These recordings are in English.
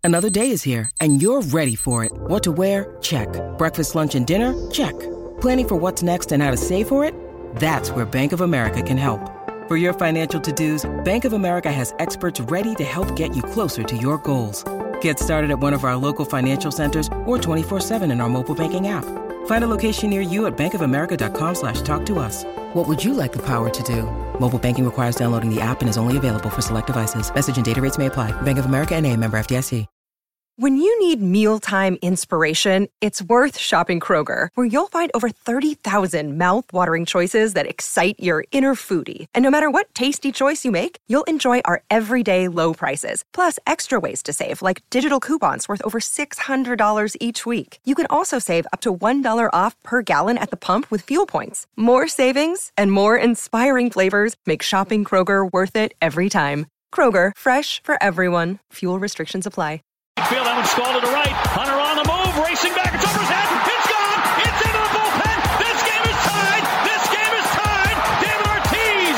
Another day is here, and you're ready for it. What to wear? Check. Breakfast, lunch, and dinner? Check. Planning for what's next and how to save for it? That's where Bank of America can help. For your financial to-dos, Bank of America has experts ready to help get you closer to your goals. Get started at one of our local financial centers or 24/7 in our mobile banking app. Find a location near you at bankofamerica.com/talktous. What would you like the power to do? Mobile banking requires downloading the app and is only available for select devices. Message and data rates may apply. Bank of America N.A., member FDIC. When you need mealtime inspiration, it's worth shopping Kroger, where you'll find over 30,000 mouth-watering choices that excite your inner foodie. And no matter what tasty choice you make, you'll enjoy our everyday low prices, plus extra ways to save, like digital coupons worth over $600 each week. You can also save up to $1 off per gallon at the pump with fuel points. More savings and more inspiring flavors make shopping Kroger worth it every time. Kroger, fresh for everyone. Fuel restrictions apply. Field, Evans Scald to the right. Hunter on the move, racing back. It's over his head. It's gone. It's into the bullpen. This game is tied. This game is tied. David Ortiz.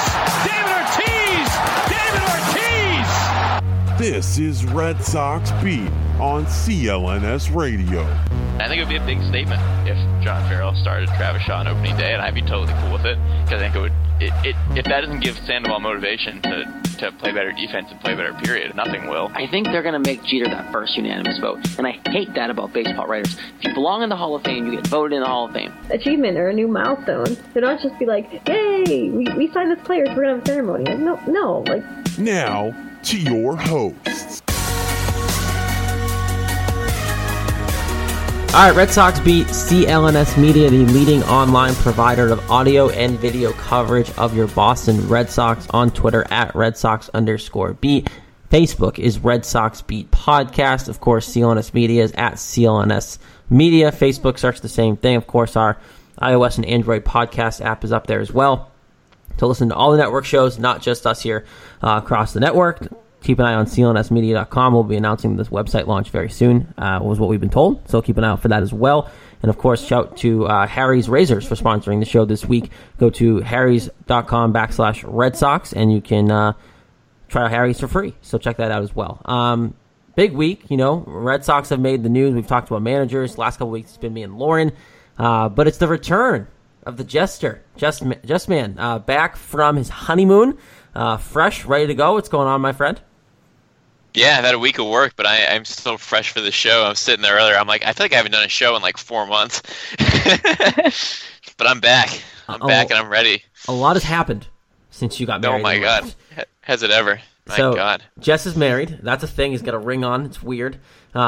David Ortiz. David Ortiz. This is Red Sox Beat on CLNS Radio. I think it would be a big statement if John Farrell started Travis Shaw on opening day, and I'd be totally cool with it, because I think it would. If that doesn't give Sandoval motivation to play better defense and play better, period, nothing will. I think they're going to make Jeter that first unanimous vote, and I hate that about baseball writers. If you belong in the Hall of Fame, you get voted in the Hall of Fame. Achievement or a new milestone. They don't just be like, yay, we signed this player, so we're going to have a ceremony. Like, no. Now, to your hosts. All right, Red Sox Beat, CLNS Media, the leading online provider of audio and video coverage of your Boston Red Sox, on Twitter at @RedSox_Beat. Facebook is Red Sox Beat Podcast. Of course, CLNS Media is at CLNS Media. Facebook, search the same thing. Of course, our iOS and Android podcast app is up there as well. To listen to all the network shows, not just us here across the network. Keep an eye on clnsmedia.com. We'll be announcing this website launch very soon, was what we've been told. So keep an eye out for that as well. And, of course, shout to Harry's Razors for sponsoring the show this week. Go to harrys.com/Red Sox, and you can try out Harry's for free. So check that out as well. Big week, Red Sox have made the news. We've talked about managers. Last couple weeks it's been me and Lauren. But it's the return of the Jester, Just Man, back from his honeymoon, fresh, ready to go. What's going on, my friend? Yeah, I've had a week of work, but I'm still fresh for the show. I was sitting there earlier. I'm like, I feel like I haven't done a show in like 4 months. But I'm back. I'm back and I'm ready. A lot has happened since you got married. Oh, my God. Has it ever? My God. Jess is married. That's a thing. He's got a ring on. It's weird.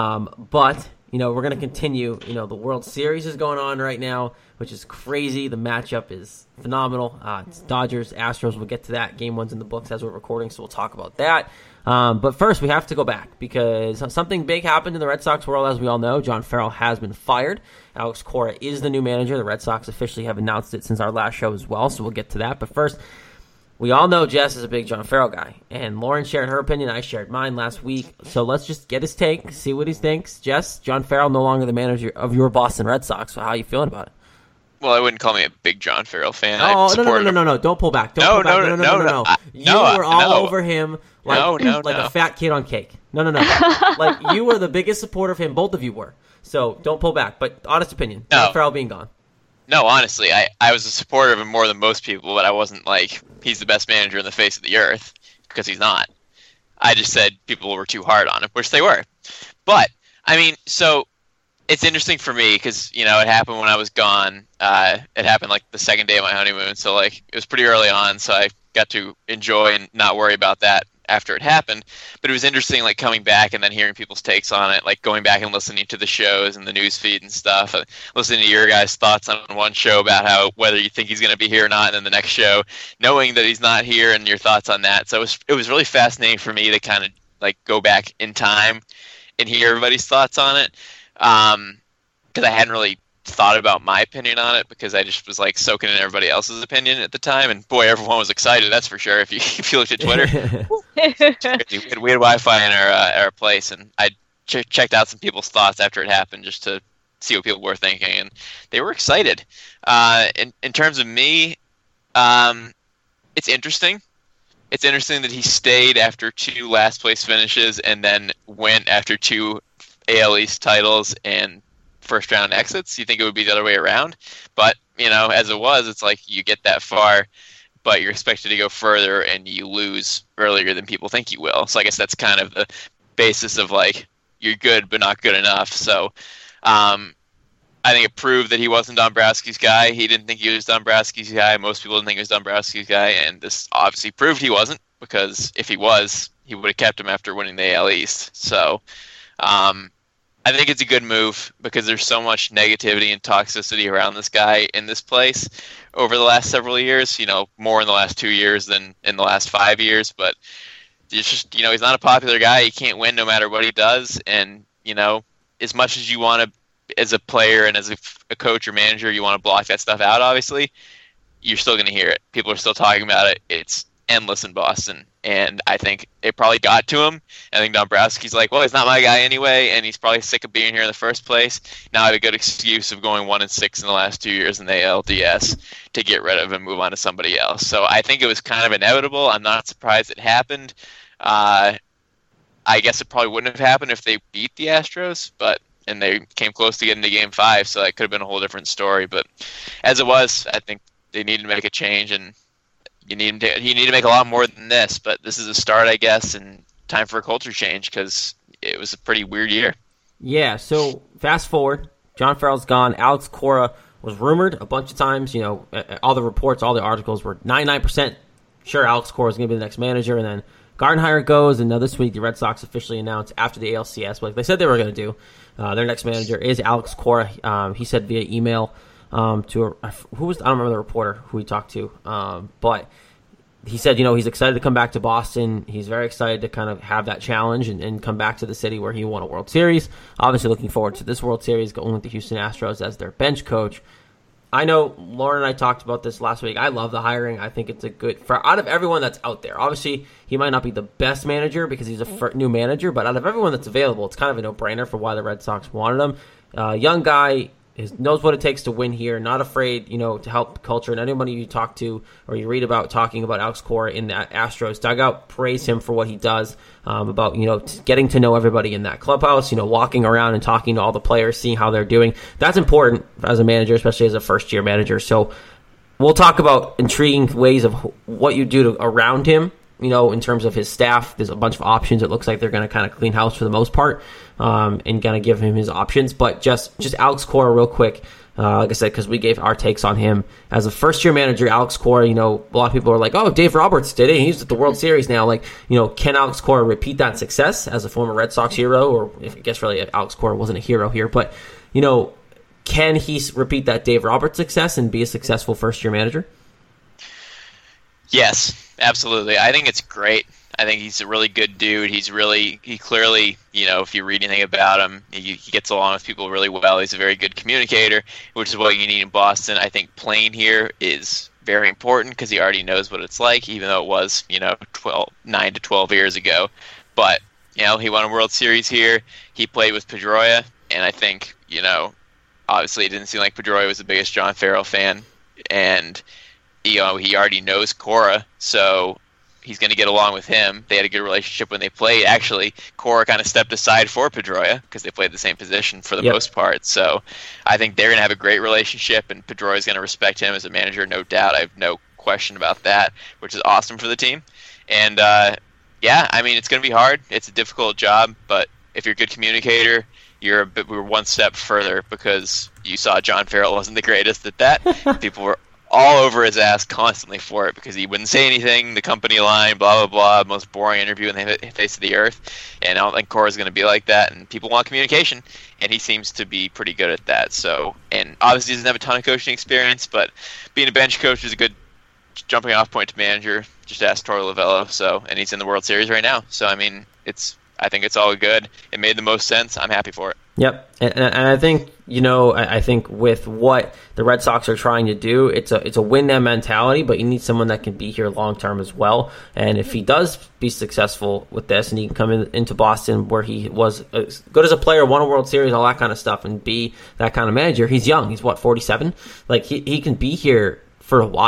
But, we're going to continue. The World Series is going on right now, which is crazy. The matchup is phenomenal. It's Dodgers, Astros. We'll get to that. Game 1's in the books as we're recording, so we'll talk about that. But first, we have to go back because something big happened in the Red Sox world, as we all know. John Farrell has been fired. Alex Cora is the new manager. The Red Sox officially have announced it since our last show as well, so we'll get to that. But first, we all know Jess is a big John Farrell guy, and Lauren shared her opinion. I shared mine last week. So let's just get his take, see what he thinks. Jess, John Farrell no longer the manager of your Boston Red Sox, so how are you feeling about it? Well, I wouldn't call me a big John Farrell fan. Oh, no. Don't pull back. No. You were all over him like a fat kid on cake. No. Like, you were the biggest supporter of him. Both of you were. So don't pull back. But honest opinion, John Farrell being gone. No, honestly, I was a supporter of him more than most people, but I wasn't like, he's the best manager in the face of the earth, because he's not. I just said people were too hard on him, which they were. But, so it's interesting for me because, it happened when I was gone. It happened like the second day of my honeymoon, so like it was pretty early on, so I got to enjoy and not worry about that after it happened. But it was interesting, like, coming back and then hearing people's takes on it, like going back and listening to the shows and the news feed and stuff, listening to your guys' thoughts on one show about how whether you think he's going to be here or not, and then the next show knowing that he's not here and your thoughts on that. So it was really fascinating for me to kind of like go back in time and hear everybody's thoughts on it, because I hadn't really thought about my opinion on it because I just was like soaking in everybody else's opinion at the time, and boy, everyone was excited, that's for sure. If you looked at Twitter, we had Wi-Fi in our place, and I checked out some people's thoughts after it happened just to see what people were thinking, and they were excited. In terms of me, it's interesting it's interesting that he stayed after 2 last place finishes and then went after 2 AL East titles and first round exits. You think it would be the other way around, but as it was, it's like you get that far, but you're expected to go further and you lose earlier than people think you will. So I guess that's kind of the basis of like, you're good but not good enough. So I think it proved that he wasn't Dombrowski's guy. He didn't think he was Dombrowski's guy. Most people didn't think he was Dombrowski's guy, and this obviously proved he wasn't, because if he was, he would have kept him after winning the AL East. So I think it's a good move, because there's so much negativity and toxicity around this guy in this place over the last several years, more in the last 2 years than in the last 5 years. But it's just, he's not a popular guy. He can't win no matter what he does. And, as much as you want to, as a player and as a coach or manager, you want to block that stuff out, obviously, you're still going to hear it. People are still talking about it. It's endless in Boston. And I think it probably got to him. I think Dombrowski's like, well, he's not my guy anyway, and he's probably sick of being here in the first place. Now I have a good excuse of going 1-6 in the last 2 years in the ALDS to get rid of him and move on to somebody else. So I think it was kind of inevitable. I'm not surprised it happened. I guess it probably wouldn't have happened if they beat the Astros, and they came close to getting to Game 5, so that could have been a whole different story. But as it was, I think they needed to make a change, and you need to make a lot more than this. But this is a start, I guess, and time for a culture change, because it was a pretty weird year. Yeah, so fast forward, John Farrell's gone. Alex Cora was rumored a bunch of times. All the reports, all the articles were 99% sure Alex Cora was going to be the next manager, and then Gardenhire goes, and now this week the Red Sox officially announced after the ALCS, like they said they were going to do, their next manager is Alex Cora. He said via email I don't remember the reporter who he talked to, but he said, he's excited to come back to Boston. He's very excited to kind of have that challenge and come back to the city where he won a World Series. Obviously looking forward to this World Series, going with the Houston Astros as their bench coach. I know Lauren and I talked about this last week. I love the hiring. I think it's a good, out of everyone that's out there, obviously he might not be the best manager because he's a new manager, but out of everyone that's available, it's kind of a no-brainer for why the Red Sox wanted him. Young guy, knows what it takes to win here, not afraid, to help culture. And anybody you talk to or you read about talking about Alex Cora in that Astros dugout, praise him for what he does, about, getting to know everybody in that clubhouse, walking around and talking to all the players, seeing how they're doing. That's important as a manager, especially as a first-year manager. So we'll talk about intriguing ways of what you do around him. In terms of his staff, there's a bunch of options. It looks like they're going to kind of clean house for the most part, and going to give him his options. But just Alex Cora real quick, like I said, because we gave our takes on him. As a first-year manager, Alex Cora, a lot of people are like, oh, Dave Roberts did it. He's at the World Series now. Can Alex Cora repeat that success as a former Red Sox hero? Or I guess really Alex Cora wasn't a hero here. But, can he repeat that Dave Roberts success and be a successful first-year manager? Yes. Absolutely. I think it's great. I think he's a really good dude. He clearly, if you read anything about him, he gets along with people really well. He's a very good communicator, which is what you need in Boston. I think playing here is very important because he already knows what it's like, even though it was, 9 to 12 years ago. But, he won a World Series here. He played with Pedroia, and I think, obviously it didn't seem like Pedroia was the biggest John Farrell fan, and he already knows Cora, so he's going to get along with him. They had a good relationship when they played. Actually, Cora kind of stepped aside for Pedroia because they played the same position for the most part. So I think they're going to have a great relationship, and Pedroia's going to respect him as a manager, no doubt. I have no question about that, which is awesome for the team. And, it's going to be hard. It's a difficult job, but if you're a good communicator, we're one step further, because you saw John Farrell wasn't the greatest at that. People were all over his ass constantly for it because he wouldn't say anything, the company line, blah, blah, blah, most boring interview in the face of the earth. And I don't think Cora's going to be like that, and people want communication, and he seems to be pretty good at that. So, and obviously he doesn't have a ton of coaching experience, but being a bench coach is a good jumping off point to manager. Just ask Torey Lovullo, and he's in the World Series right now. So, I think it's all good. It made the most sense. I'm happy for it. Yep, and I think I think with what the Red Sox are trying to do, it's a win now mentality, but you need someone that can be here long term as well. And if he does be successful with this, and he can come into Boston where he was good as a player, won a World Series, all that kind of stuff, and be that kind of manager, he's young. He's 47? Like he can be here for a while.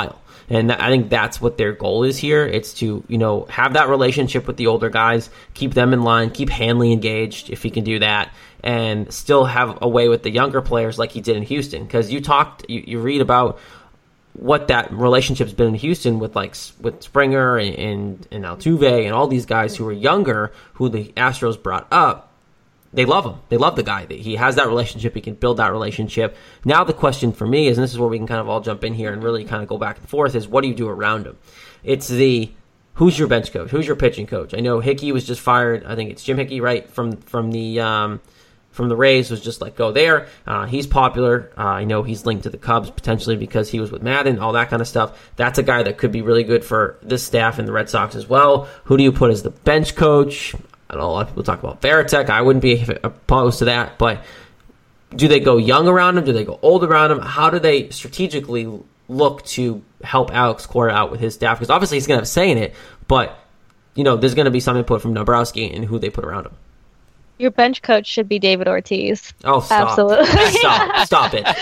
And I think that's what their goal is here. It's to, have that relationship with the older guys, keep them in line, keep Hanley engaged if he can do that, and still have a way with the younger players like he did in Houston. Because you read about what that relationship's been in Houston with Springer and Altuve and all these guys who were younger, who the Astros brought up. They love him. They love the guy. He has that relationship. He can build that relationship. Now the question for me is, and this is where we can kind of all jump in here and really kind of go back and forth, is what do you do around him? It's who's your bench coach? Who's your pitching coach? I know Hickey was just fired. I think it's Jim Hickey, right, from the Rays, was just let go there. He's popular. I know he's linked to the Cubs potentially because he was with Madden, all that kind of stuff. That's a guy that could be really good for this staff and the Red Sox as well. Who do you put as the bench coach? I know a lot of people talk about Varitek. I wouldn't be opposed to that, but do they go young around him? Do they go old around him? How do they strategically look to help Alex Cora out with his staff? Because obviously he's going to have a say in it, but there's going to be some input from Dombrowski and who they put around him. Your bench coach should be David Ortiz. Oh, stop. Absolutely. Stop it.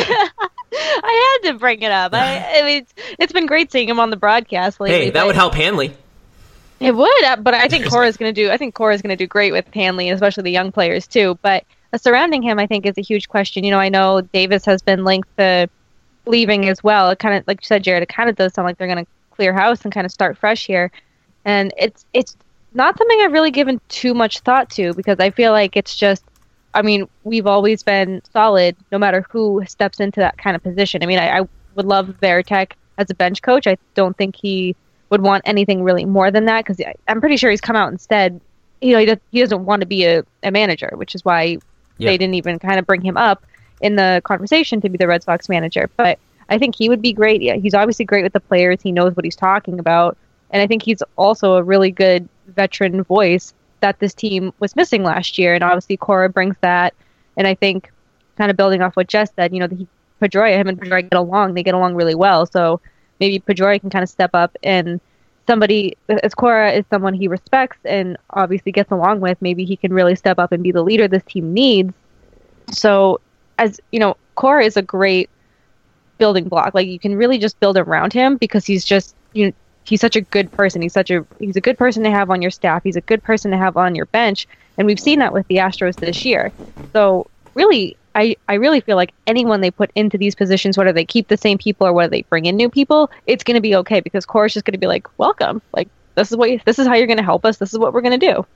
I had to bring it up. I mean, it's been great seeing him on the broadcast lately. Hey, that would help Hanley. It would, but I think Cora's going to do great with Hanley, and especially the young players too. But surrounding him, I think, is a huge question. I know Davis has been linked to leaving as well. It kind of, like you said, Jared, it kind of does sound like they're going to clear house and kind of start fresh here. And it's not something I've really given too much thought to, because I feel like it's just, we've always been solid no matter who steps into that kind of position. I would love Varitek as a bench coach. I don't think he would want anything really more than that, because I'm pretty sure he's come out and said, he doesn't want to be a manager, which is why they didn't even kind of bring him up in the conversation to be the Red Sox manager. But I think he would be great. Yeah, he's obviously great with the players. He knows what he's talking about. And I think he's also a really good veteran voice that this team was missing last year. And obviously Cora brings that. And I think, kind of building off what Jess said, him and Pedroia get along. They get along really well. So maybe Pedroia can kind of step up, and somebody, as Cora is someone he respects and obviously gets along with, maybe he can really step up and be the leader this team needs. So, as Cora is a great building block. Like, you can really just build around him, because he's just, he's such a good person. He's a good person to have on your staff. He's a good person to have on your bench, and we've seen that with the Astros this year. So, really, I really feel like anyone they put into these positions, whether they keep the same people or whether they bring in new people, it's going to be okay, because Cora's just going to be like, welcome. Like, this is how you're going to help us. This is what we're going to do.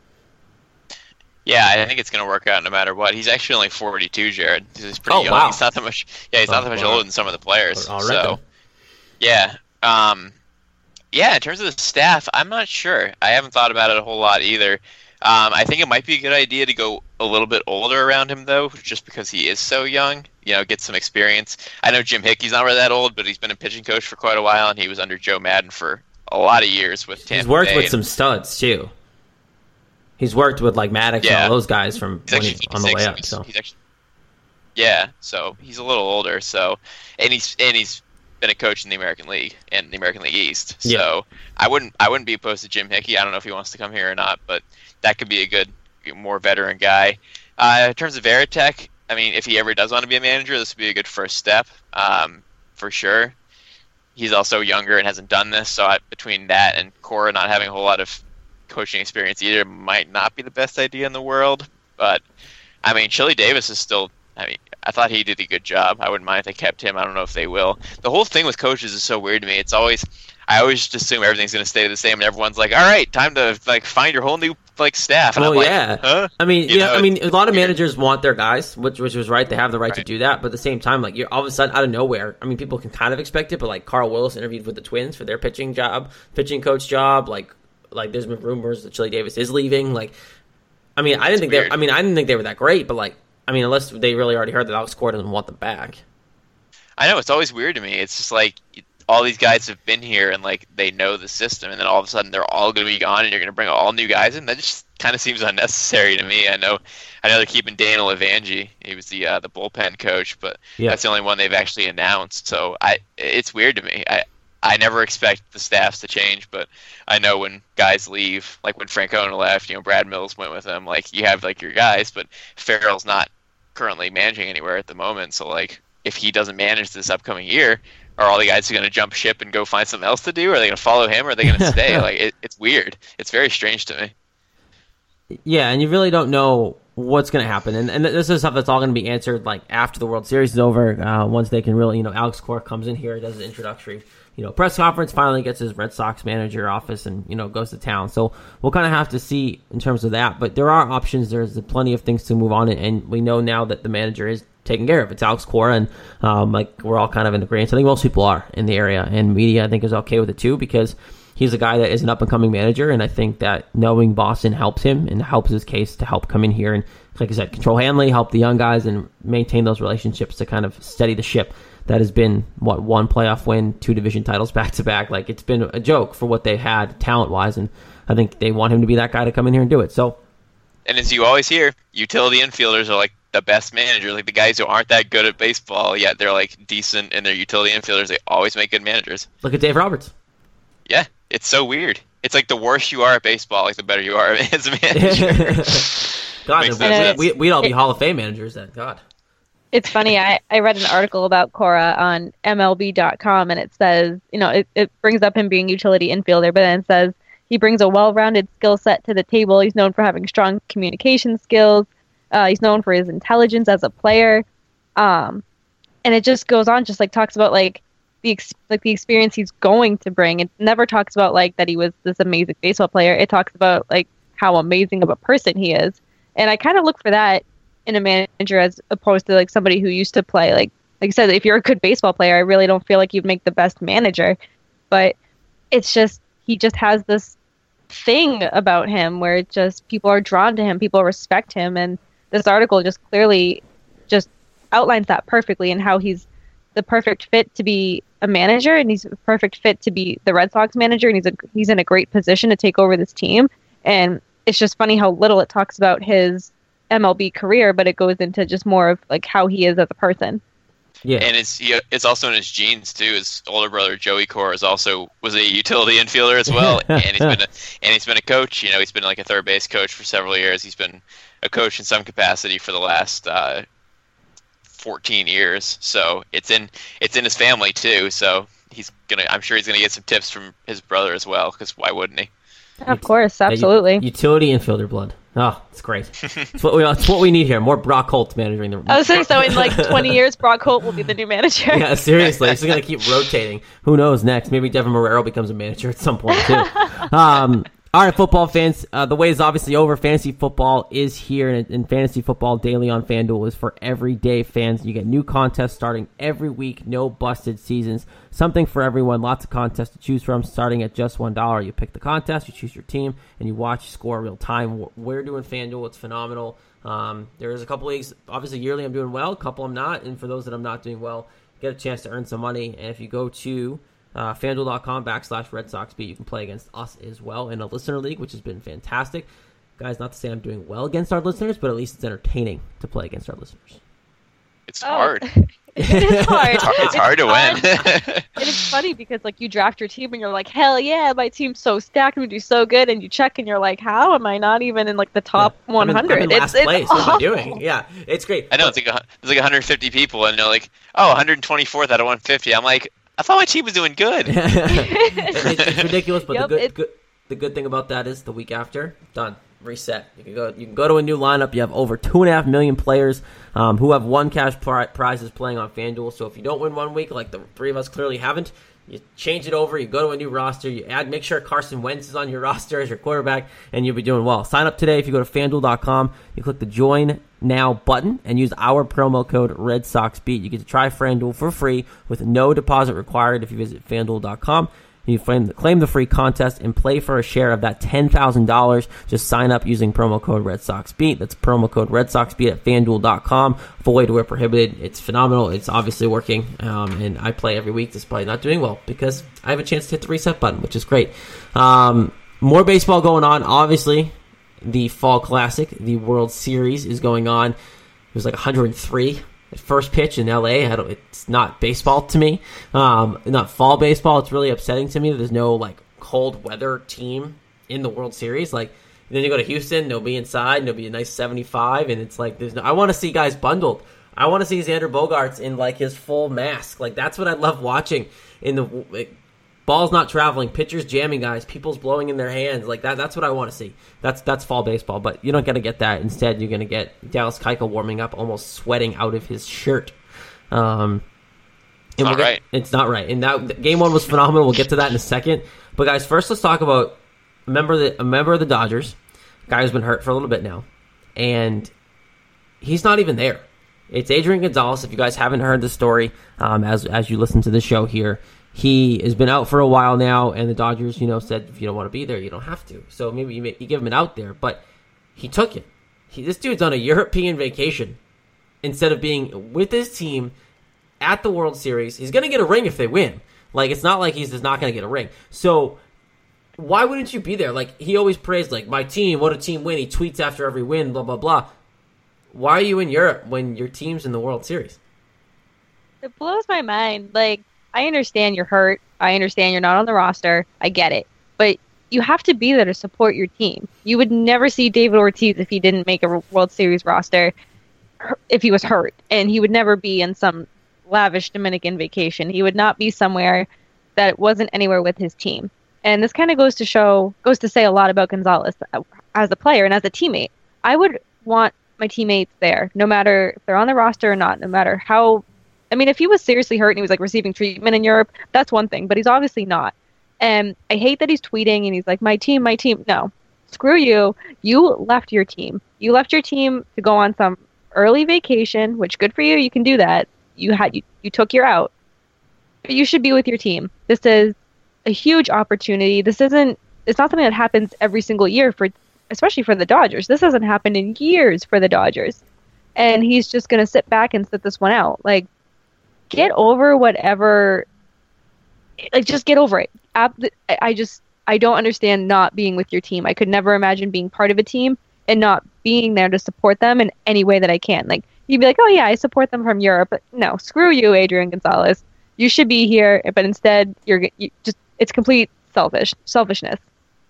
Yeah, I think it's going to work out no matter what. He's actually only 42, Jared. He's pretty young. Wow. He's not that much. Yeah, he's not that much older than some of the players. So, yeah. In terms of the staff, I'm not sure. I haven't thought about it a whole lot either. I think it might be a good idea to go a little bit older around him, though, just because he is so young, get some experience. I know Jim Hickey's not really that old, but he's been a pitching coach for quite a while, and he was under Joe Madden for a lot of years with Tampa Bay. He's worked with some studs, too. He's worked with, Maddox and all those guys from on the way up. So he's a little older. So, and he's been a coach in the American League and the American League East. So I wouldn't be opposed to Jim Hickey. I don't know if he wants to come here or not, but that could be a good, more veteran guy. In terms of Varitek, if he ever does want to be a manager, this would be a good first step, for sure. He's also younger and hasn't done this, so between that and Cora not having a whole lot of coaching experience either, might not be the best idea in the world. But Chili Davis is still. I thought he did a good job. I wouldn't mind if they kept him. I don't know if they will. The whole thing with coaches is so weird to me. I always just assume everything's going to stay the same, and everyone's like, "All right, time to find your whole new staff." And I'm like, huh? A lot of managers want their guys, which was right. They have the right to do that, but at the same time, you're all of a sudden out of nowhere. People can kind of expect it, but Carl Willis interviewed with the Twins for their pitching coach job. Like there's been rumors that Chili Davis is leaving. I didn't think they were that great, but unless they really already heard that Alex Cora doesn't want them back. I know, it's always weird to me. It's just all these guys have been here and they know the system, and then all of a sudden they're all going to be gone, and you're going to bring all new guys in. That just kind of seems unnecessary to me. I know they're keeping Daniel Evangi. He was the bullpen coach, but that's the only one they've actually announced. So it's weird to me. I never expect the staffs to change, but I know when guys leave, like when Francona left, Brad Mills went with him. You have your guys, but Farrell's not currently managing anywhere at the moment. So if he doesn't manage this upcoming year, are all the guys going to jump ship and go find something else to do? Are they going to follow him? Or are they going to stay? Like it's weird. It's very strange to me. Yeah, and you really don't know what's going to happen. And this is stuff that's all going to be answered like after the World Series is over. Once they can really, Alex Cora comes in here, does an introductory, press conference, finally gets his Red Sox manager office and, goes to town. So we'll kind of have to see in terms of that. But there are options. There's plenty of things to move on. And we know now that the manager is taken care of. It's Alex Cora, and we're all kind of in agreement. I think most people are in the area, and media I think is okay with it too, because he's a guy that is an up-and-coming manager, and I think that knowing Boston helps him and helps his case to help come in here and, like I said, control Hanley, help the young guys, and maintain those relationships to kind of steady the ship. That has been, one playoff win, 2 division titles back-to-back. Like, it's been a joke for what they had talent-wise, and I think they want him to be that guy to come in here and do it. So, and as you always hear, utility infielders are like the best managers. Like the guys who aren't that good at baseball, yet they're like decent in their utility infielders. They always make good managers. Look at Dave Roberts. Yeah, it's so weird. It's like the worse you are at baseball, like the better you are as a manager. God, we'd all be Hall of Fame managers then. God. It's funny. I read an article about Cora on MLB.com, and it says, it brings up him being utility infielder, but then it says he brings a well-rounded skill set to the table. He's known for having strong communication skills. He's known for his intelligence as a player. And it just goes on, just like talks about like the experience he's going to bring. It never talks about like that he was this amazing baseball player. It talks about like how amazing of a person he is. And I kind of look for that in a manager as opposed to like somebody who used to play. Like I said, if you're a good baseball player, I really don't feel like you'd make the best manager. But it's just, he just has this thing about him where it just, people are drawn to him, people respect him. And this article just clearly just outlines that perfectly, and how he's the perfect fit to be a manager, and he's a perfect fit to be the Red Sox manager, and he's in a great position to take over this team. And it's just funny how little it talks about his MLB career, but it goes into just more of like how he is as a person. Yeah, and it's also in his genes too. His older brother Joey Cora was a utility infielder as well, and he's been a coach. He's been like a third base coach for several years. He's been a coach in some capacity for the last 14 years. So it's in his family too. So I'm sure he's gonna get some tips from his brother as well, because why wouldn't he? Of course, absolutely. Utility infielder blood. Oh, it's great. It's what we need here. More Brock Holt managing the. I was saying, so in like 20 years, Brock Holt will be the new manager. Yeah, seriously, it's going to keep rotating. Who knows next? Maybe Devin Marrero becomes a manager at some point too. All right, football fans, the wait is obviously over. Fantasy football is here, and Fantasy Football Daily on FanDuel is for everyday fans. You get new contests starting every week, no busted seasons, something for everyone, lots of contests to choose from, starting at just $1. You pick the contest, you choose your team, and you watch, score real time. We're doing FanDuel. It's phenomenal. There's a couple leagues, obviously yearly I'm doing well, a couple I'm not, and for those that I'm not doing well, get a chance to earn some money. And if you go to FanDuel.com/Red Sox Beat, you can play against us as well in a listener league, which has been fantastic. Guys, not to say I'm doing well against our listeners, but at least it's entertaining to play against our listeners. It's hard. It is hard. It's hard to win. And it's funny because like you draft your team and you're like, hell yeah, my team's so stacked, we do so good, and you check and you're like, how am I not even in like the top 100? I'm in last place. What am I doing? Yeah, it's great. I know, there's like 150 people, and they're like, 124th out of 150. I'm like, I thought my team was doing good. It's ridiculous, but the good thing about that is the week after, done, reset. You can go to a new lineup. You have over 2.5 million players who have won cash prizes playing on FanDuel. So if you don't win one week, like the three of us clearly haven't, you change it over, you go to a new roster, you make sure Carson Wentz is on your roster as your quarterback, and you'll be doing well. Sign up today. If you go to FanDuel.com, you click the Join Now button and use our promo code RedSoxBeat. You get to try FanDuel for free with no deposit required if you visit FanDuel.com. You claim the free contest and play for a share of that $10,000. Just sign up using promo code RedSoxBeat. That's promo code RedSoxBeat at FanDuel.com. Full way to wear prohibited. It's phenomenal. It's obviously working. And I play every week despite not doing well because I have a chance to hit the reset button, which is great. More baseball going on. Obviously, the Fall Classic, the World Series is going on. It was like 103 at first pitch in LA. It's not baseball to me. Not fall baseball. It's really upsetting to me that there's no like cold weather team in the World Series. Like then you go to Houston, they'll be inside, and it'll be a nice 75, and it's like I want to see guys bundled. I want to see Xander Bogaerts in like his full mask. Like that's what I love watching. In the ball's not traveling, pitchers jamming guys, people's blowing in their hands. Like that's what I want to see. That's fall baseball. But you're not going to get that. Instead, you're going to get Dallas Keuchel warming up, almost sweating out of his shirt. It's not right. It's not right. And that game one was phenomenal. We'll get to that in a second. But guys, first let's talk about a member of the Dodgers, a guy who's been hurt for a little bit now, and he's not even there. It's Adrian Gonzalez. If you guys haven't heard the story, as you listen to the show here, he has been out for a while now, and the Dodgers, said if you don't want to be there, you don't have to. So maybe you give him an out there, but he took it. This dude's on a European vacation instead of being with his team at the World Series. He's going to get a ring if they win. Like, it's not like he's just not going to get a ring. So why wouldn't you be there? Like, he always praised, like, my team, what a team win. He tweets after every win, blah, blah, blah. Why are you in Europe when your team's in the World Series? It blows my mind. Like, I understand you're hurt. I understand you're not on the roster. I get it. But you have to be there to support your team. You would never see David Ortiz if he didn't make a World Series roster if he was hurt. And he would never be in some lavish Dominican vacation. He would not be somewhere that wasn't anywhere with his team. And this kind of goes to say a lot about Gonzalez as a player and as a teammate. I would want my teammates there, no matter if they're on the roster or not, no matter how. I mean, if he was seriously hurt and he was like receiving treatment in Europe, that's one thing, but he's obviously not. And I hate that he's tweeting and he's like, my team. No, screw you. You left your team. You left your team to go on some early vacation, which good for you. You can do that. You took your out, but you should be with your team. This is a huge opportunity. It's not something that happens every single year especially for the Dodgers. This hasn't happened in years for the Dodgers. And he's just going to sit back and sit this one out. Like, get over whatever. Like, just get over it. I don't understand not being with your team. I could never imagine being part of a team and not being there to support them in any way that I can. Like, you'd be like, oh yeah, I support them from Europe. But no, screw you, Adrian Gonzalez. You should be here, but instead it's complete selfishness.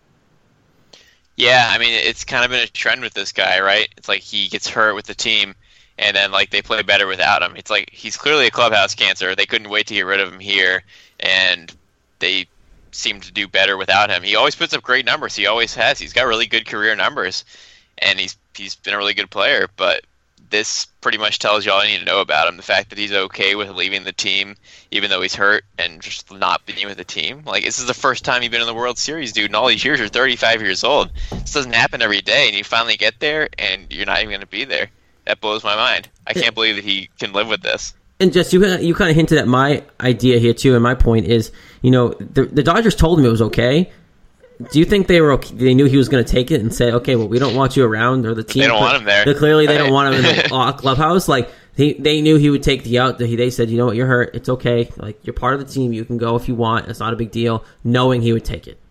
Yeah, I mean, it's kind of been a trend with this guy, right? It's like he gets hurt with the team, and then like they play better without him. It's like he's clearly a clubhouse cancer. They couldn't wait to get rid of him here, and they seem to do better without him. He always puts up great numbers. He always has. He's got really good career numbers, and he's been a really good player, but this pretty much tells you all you need to know about him. The fact that he's okay with leaving the team, even though he's hurt, and just not being with the team. Like, this is the first time you've been in the World Series, dude, and all these years you're 35 years old. This doesn't happen every day, and you finally get there, and you're not even going to be there. That blows my mind. I can't believe that he can live with this. And Jess, you kind of hinted at my idea here, too, and my point is, the Dodgers told him it was okay. Do you think they were okay? They knew he was going to take it and say, okay, well, we don't want you around, or the team. They don't want him there. Clearly, they don't want him in the clubhouse. Like, they knew he would take the out. They said, you know what, you're hurt. It's okay. Like, you're part of the team. You can go if you want. It's not a big deal. Knowing he would take it.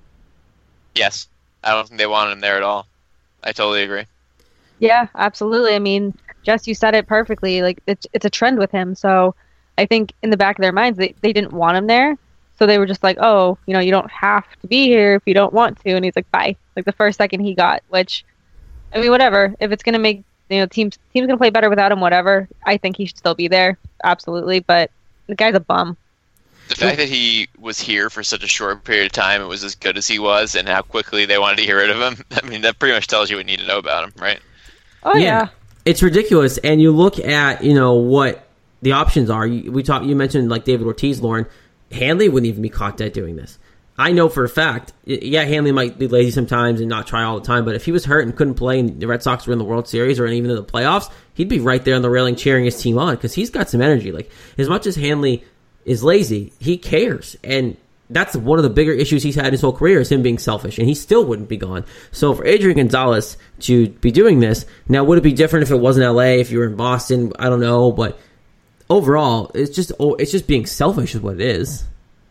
Yes. I don't think they wanted him there at all. I totally agree. Yeah, absolutely. I mean, Jess, you said it perfectly. Like, it's a trend with him. So I think in the back of their minds, they didn't want him there. So they were just like, oh, you don't have to be here if you don't want to. And he's like, bye. Like the first second he got, which, I mean, whatever. If it's going to make, teams going to play better without him, whatever. I think he should still be there. Absolutely. But the guy's a bum. The fact that he was here for such a short period of time and was as good as he was, and how quickly they wanted to get rid of him, I mean, that pretty much tells you what you need to know about him, right? Oh, yeah. It's ridiculous. And you look at, what the options are. You mentioned like David Ortiz, Lauren. Hanley wouldn't even be caught dead doing this. I know for a fact, Hanley might be lazy sometimes and not try all the time, but if he was hurt and couldn't play and the Red Sox were in the World Series or even in the playoffs, he'd be right there on the railing cheering his team on because he's got some energy. Like, as much as Hanley is lazy, he cares. And that's one of the bigger issues he's had his whole career is him being selfish, and he still wouldn't be gone. So for Adrian Gonzalez to be doing this, now would it be different if it wasn't LA, if you were in Boston? I don't know, but overall, it's just being selfish is what it is.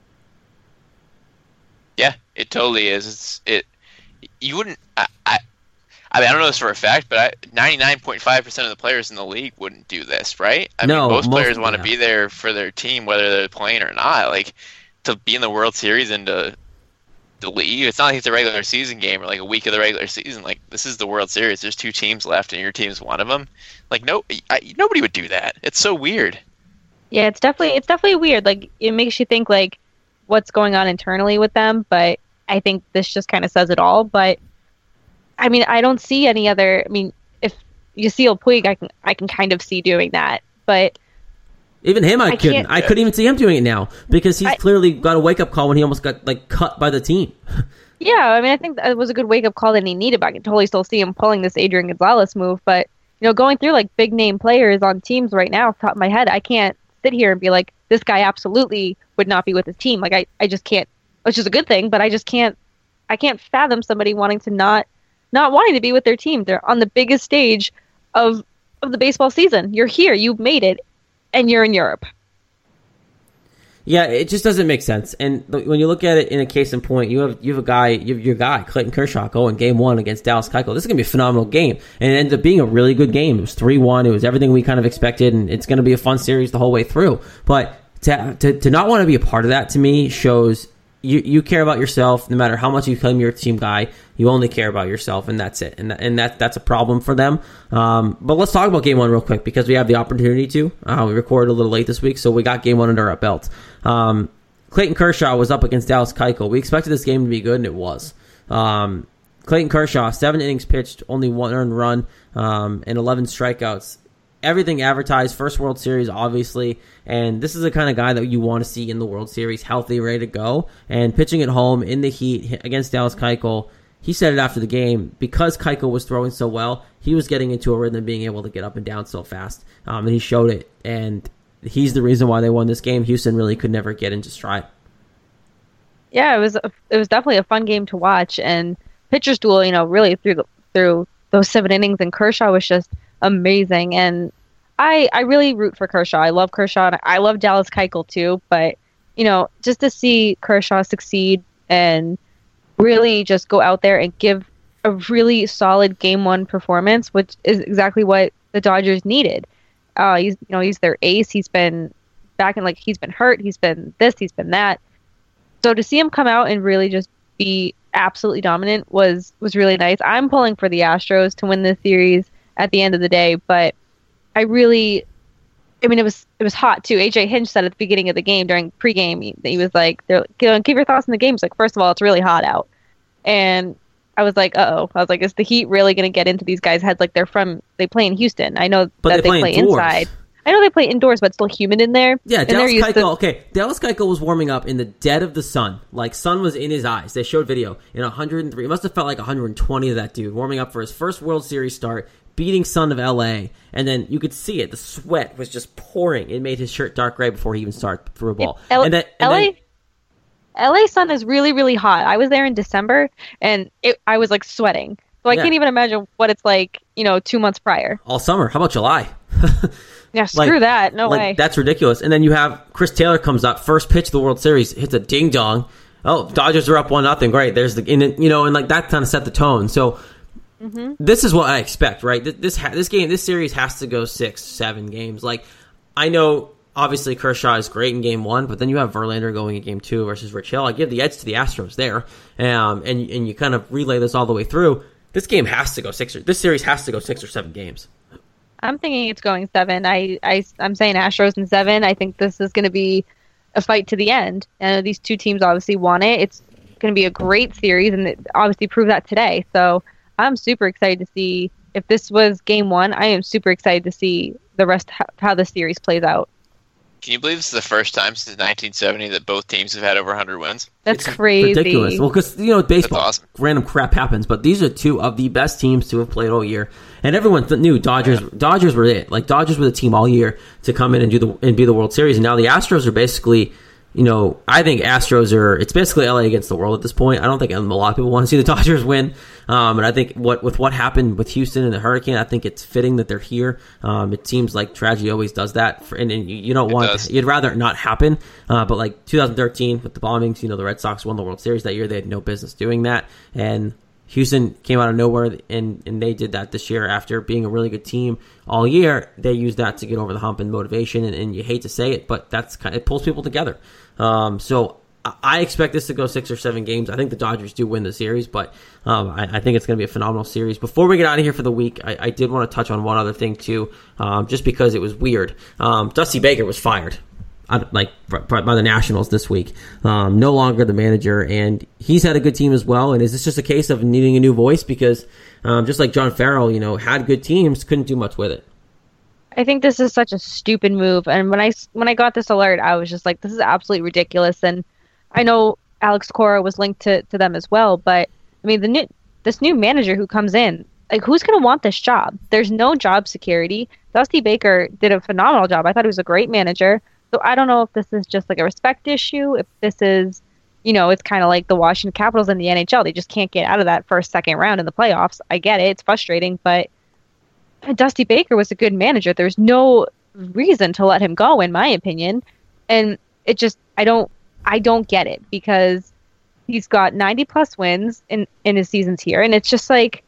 Yeah, it totally is. You wouldn't. I mean, I don't know this for a fact, but 99.5% of the players in the league wouldn't do this, right? I mean, most players want to be there for their team, whether they're playing or not. Like, to be in the World Series and to to leave. It's not like it's a regular season game or like a week of the regular season. Like, this is the World Series. There's 2 teams left, and your team's one of them. Like, nobody would do that. It's so weird. Yeah, it's definitely weird. Like, it makes you think like what's going on internally with them. But I think this just kind of says it all. But I mean, I don't see any other. I mean, if Yasiel Puig, I can kind of see doing that, but. Even him, I couldn't even see him doing it now because he's clearly got a wake up call when he almost got like cut by the team. Yeah, I mean, I think that was a good wake up call that he needed, but I can totally still see him pulling this Adrian Gonzalez move. But going through like big name players on teams right now, off the top of my head, I can't sit here and be like, this guy absolutely would not be with his team. Like I just can't. Which is a good thing, but I just can't. I can't fathom somebody wanting to not wanting to be with their team. They're on the biggest stage of the baseball season. You're here. You've made it. And you're in Europe. Yeah, it just doesn't make sense. And when you look at it in a case in point, you have your guy Clayton Kershaw going Game 1 against Dallas Keuchel. This is gonna be a phenomenal game, and it ended up being a really good game. It was 3-1. It was everything we kind of expected, and it's gonna be a fun series the whole way through. But to not want to be a part of that, to me, shows you care about yourself. No matter how much you claim you're a team guy, you only care about yourself, and that's it. And that's a problem for them. But let's talk about Game 1 real quick because we have the opportunity to. We recorded a little late this week, so we got Game 1 under our belt. Clayton Kershaw was up against Dallas Keuchel. We expected this game to be good, and it was. Clayton Kershaw, 7 innings pitched, only 1 earned run, and 11 strikeouts. Everything advertised, first World Series, obviously, and this is the kind of guy that you want to see in the World Series, healthy, ready to go, and pitching at home in the heat against Dallas Keuchel. He said it after the game, because Keuchel was throwing so well, he was getting into a rhythm, being able to get up and down so fast, and he showed it, and he's the reason why they won this game. Houston really could never get into stride. Yeah, it was definitely a fun game to watch, and pitcher's duel, really through those 7 innings, and Kershaw was just amazing, and I really root for Kershaw. I love Kershaw, and I love Dallas Keuchel too, but just to see Kershaw succeed and really just go out there and give a really solid Game 1 performance, which is exactly what the Dodgers needed. He's their ace. He's been back and he's been hurt. He's been this. He's been that. So to see him come out and really just be absolutely dominant was really nice. I'm pulling for the Astros to win this series at the end of the day, but it was hot too. AJ Hinch said at the beginning of the game during pregame, he was like, give your thoughts on the game. He's like, first of all, it's really hot out. And I was like, uh-oh. I was like, is the heat really going to get into these guys' heads? Like they play in Houston. I know that they play inside. I know they play indoors, but it's still humid in there. Yeah, Dallas Keuchel was warming up in the dead of the sun. Like, sun was in his eyes. They showed video in 103. It must have felt like 120 of that dude warming up for his first World Series start, beating Sun of LA, and then you could see it. The sweat was just pouring. It made his shirt dark gray before he even started through a ball. LA sun is really, really hot. I was there in December, and I was sweating. So I can't even imagine what it's like, 2 months prior. All summer. How about July? Yeah, screw that. No way. That's ridiculous. And then you have Chris Taylor comes up, first pitch of the World Series, hits a ding dong. Oh, Dodgers are up 1-0. Great. There's and that kind of set the tone. So. Mm-hmm. This is what I expect, right? This series has to go 6-7 games. I know, obviously, Kershaw is great in Game 1, but then you have Verlander going in Game 2 versus Rich Hill. I give the edge to the Astros there, and you kind of relay this all the way through. This series has to go 6 or 7 games. I'm thinking it's going 7. I'm saying Astros in 7. I think this is going to be a fight to the end. And these two teams obviously want it. It's going to be a great series, and it obviously proved that today. So I'm super excited to see if this was Game 1. I am super excited to see the rest, how the series plays out. Can you believe this is the first time since 1970 that both teams have had over 100 wins? It's crazy. Ridiculous. Well, because, baseball, awesome. Random crap happens, but these are 2 of the best teams to have played all year. And everyone knew Dodgers were it. Dodgers were the team all year to come in and be the World Series. And now the Astros are basically... I think Astros it's basically LA against the world at this point. I don't think a lot of people want to see the Dodgers win. And I think what happened with Houston and the Hurricane, I think it's fitting that they're here. It seems like tragedy always does that. And you don't want you'd rather it not happen. But 2013 with the bombings, the Red Sox won the World Series that year. They had no business doing that. And Houston came out of nowhere, and they did that this year after being a really good team all year. They used that to get over the hump and motivation, and you hate to say it, but it pulls people together. So I expect this to go 6 or 7 games. I think the Dodgers do win the series, but I think it's going to be a phenomenal series. Before we get out of here for the week, I did want to touch on one other thing too, just because it was weird. Dusty Baker was fired, by the Nationals this week. No longer the manager, and he's had a good team as well. And is this just a case of needing a new voice? Because just like John Farrell, had good teams, couldn't do much with it. I think this is such a stupid move. And when I got this alert, I was just like, this is absolutely ridiculous. And I know Alex Cora was linked to them as well, but I mean, this new manager who comes in, like, who's going to want this job? There's no job security. Dusty Baker did a phenomenal job. I thought he was a great manager. So I don't know if this is just like a respect issue, if this is, it's kind of like the Washington Capitals in the NHL. They just can't get out of that first, second round in the playoffs. I get it. It's frustrating, but Dusty Baker was a good manager. There's no reason to let him go, in my opinion. And it just, I don't get it, because he's got 90 plus wins in his seasons here. And it's just like,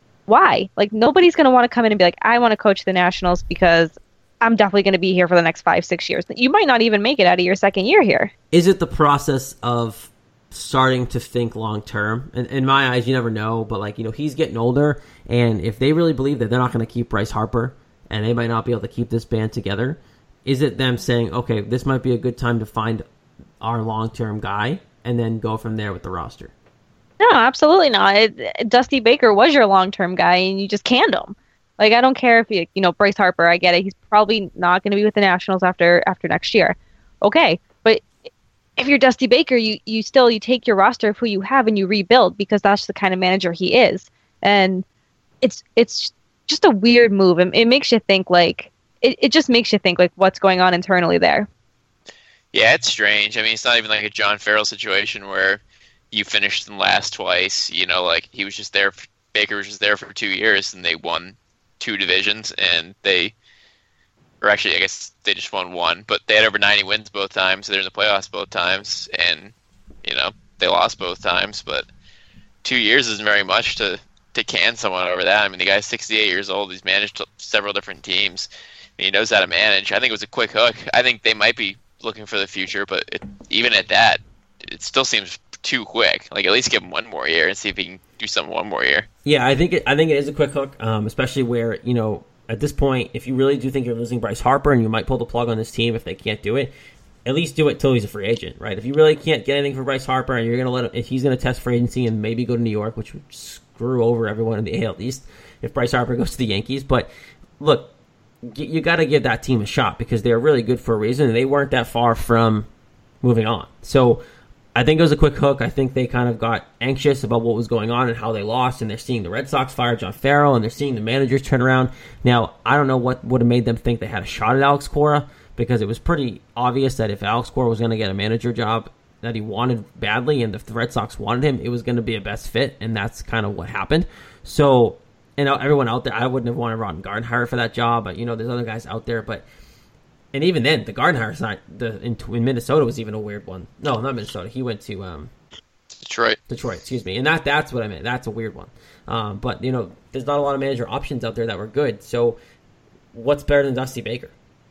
why? Like, nobody's going to want to come in and be like, I want to coach the Nationals because I'm definitely going to be here for the next 5-6 years. You might not even make it out of your second year here. Is it the process of starting to think long term? In my eyes, you never know, but he's getting older, and if they really believe that they're not going to keep Bryce Harper and they might not be able to keep this band together, is it them saying, okay, this might be a good time to find our long-term guy and then go from there with the roster? No, absolutely not. Dusty Baker was your long-term guy, and you just canned him. Like, I don't care if Bryce Harper, I get it. He's probably not going to be with the Nationals after next year. Okay, but if you're Dusty Baker, you take your roster of who you have and you rebuild, because that's the kind of manager he is. And it's just a weird move. It makes you think it just makes you think what's going on internally there. Yeah, it's strange. I mean, it's not even like a John Farrell situation where you finished them last twice. He was just there. Baker was just there for 2 years, and they won 2 divisions, and I guess they just won 1, but they had over 90 wins both times. So they're in the playoffs both times, and they lost both times. But 2 years isn't very much to can someone over that. I mean, the guy's 68 years old. He's managed several different teams. He knows how to manage. I think it was a quick hook. I think they might be looking for the future, but even at that, it still seems too quick. At least give him 1 more year and see if he can do something 1 more year. Yeah, I think it is a quick hook, especially where at this point, if you really do think you're losing Bryce Harper and you might pull the plug on this team if they can't do it, at least do it till he's a free agent, right? If you really can't get anything for Bryce Harper and you're going to let him, if he's going to test free agency and maybe go to New York, which would screw over everyone in the AL East if Bryce Harper goes to the Yankees. But look, you got to give that team a shot, because they're really good for a reason, and they weren't that far from moving on. So I think it was a quick hook. I think they kind of got anxious about what was going on and how they lost, and they're seeing the Red Sox fire John Farrell, and they're seeing the managers turn around. Now, I don't know what would have made them think they had a shot at Alex Cora, because it was pretty obvious that if Alex Cora was going to get a manager job that he wanted badly, and if the Red Sox wanted him, it was going to be a best fit, and that's kind of what happened. So, everyone out there, I wouldn't have wanted Ron Gardenhire for that job, but, there's other guys out there, but... And even then, the Gardenhire sign in Minnesota was even a weird one. No, not Minnesota. He went to Detroit. Excuse me. And that's what I meant. That's a weird one. But there's not a lot of manager options out there that were good. So, what's better than Dusty Baker?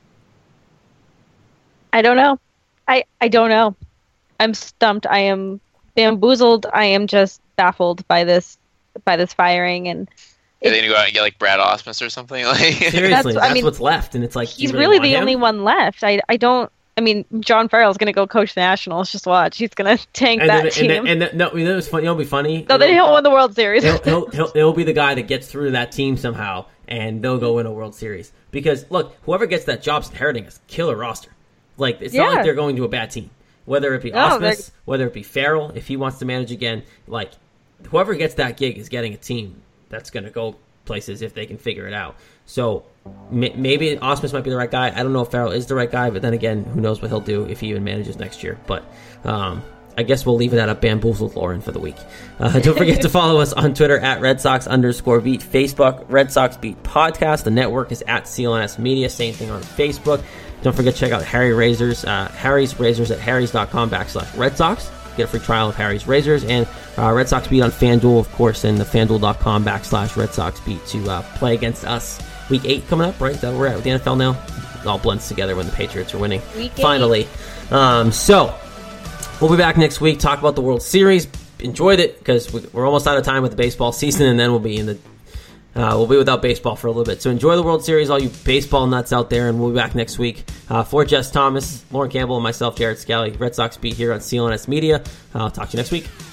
I don't know. I don't know. I'm stumped. I am bamboozled. I am just baffled by this firing, and. Are they going to go out and get Brad Ausmus or something? Seriously, that's what's left, and it's like he's really the only one left. I mean, John Farrell's going to go coach the Nationals. Just watch, he's going to tank that team. No, it was funny. It'll be funny. No, they don't win the World Series. He'll be the guy that gets through that team somehow, and they'll go win a World Series. Because look, whoever gets that job's inheriting a killer roster. It's not like they're going to a bad team. Whether it be Ausmus, whether it be Farrell, if he wants to manage again, whoever gets that gig is getting a team that's going to go places if they can figure it out. So maybe Ausmus might be the right guy. I don't know if Farrell is the right guy, but then again, who knows what he'll do if he even manages next year. But I guess we'll leave it at a bamboozled Lauren for the week. Don't forget to follow us on Twitter at @RedSox_beat, Facebook, Red Sox Beat Podcast. The network is at CLNS Media. Same thing on Facebook. Don't forget to check out Harry's Razors at harrys.com/Red Sox. Get a free trial of Harry's Razors, and Red Sox Beat on FanDuel, of course, and the FanDuel.com/Red Sox Beat to play against us. Week 8 coming up, right? Is that where we're at with the NFL now? It all blends together when the Patriots are winning. Finally. So, We'll be back next week, talk about the World Series. Enjoyed it because we're almost out of time with the baseball season, and then we'll be without baseball for a little bit. So enjoy the World Series, all you baseball nuts out there, and we'll be back next week. For Jess Thomas, Lauren Campbell, and myself, Jared Scally, Red Sox Beat here on CLNS Media. I'll talk to you next week.